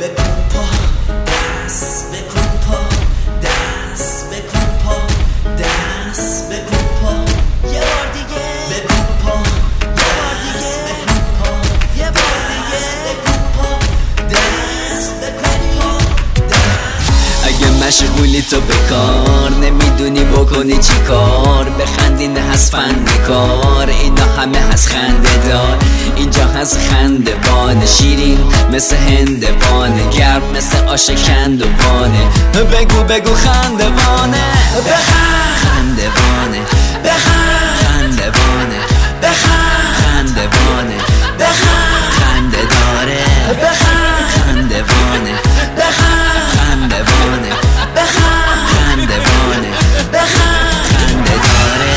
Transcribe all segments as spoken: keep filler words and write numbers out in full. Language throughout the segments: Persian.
بکن پا دست بکن پا دست بکن پا دست بکن پا یه بار دیگه بکن پا یه بار دیگه بکن پا یه بار دیگه بکن پا دست بکن پا دست. اگه مشغولی تو بکار نمیدونی بکنی چی کار، بخندی نه هست فنده کار، اینا همه هست خنده دار، اینجا هست خنده وانه، شیرین مثل هندوانه، گرم مثل آش کندوانه، بگو بگو خنده وانه، بخند خنده وانه، بخند خنده وانه، بخند خنده وانه، بخند خنده داره، بخند خنده وانه، بخند خنده وانه، بخند خنده وانه، بخند خنده داره.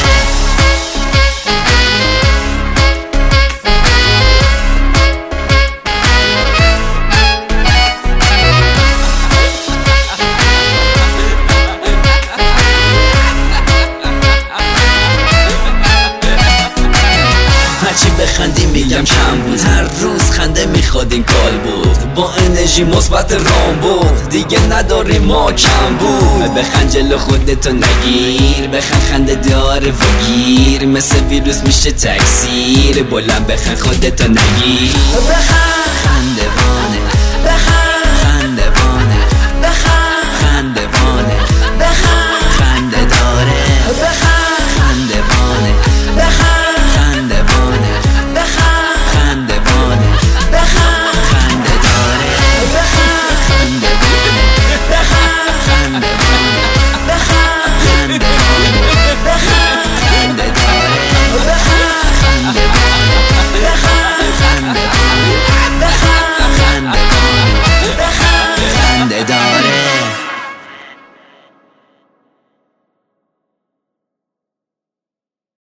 هرچی بخندی میگم کم بود، هر روز خنده میخواد این کال بود، با انرژی مثبت رام بود، دیگه نداری ما کم بود. بخند جلو خودتو نگیر، بخند خنده داره و گیر، مثل ویروس میشه تکثیر، بلند بخند خودتو نگیر، بخند خنده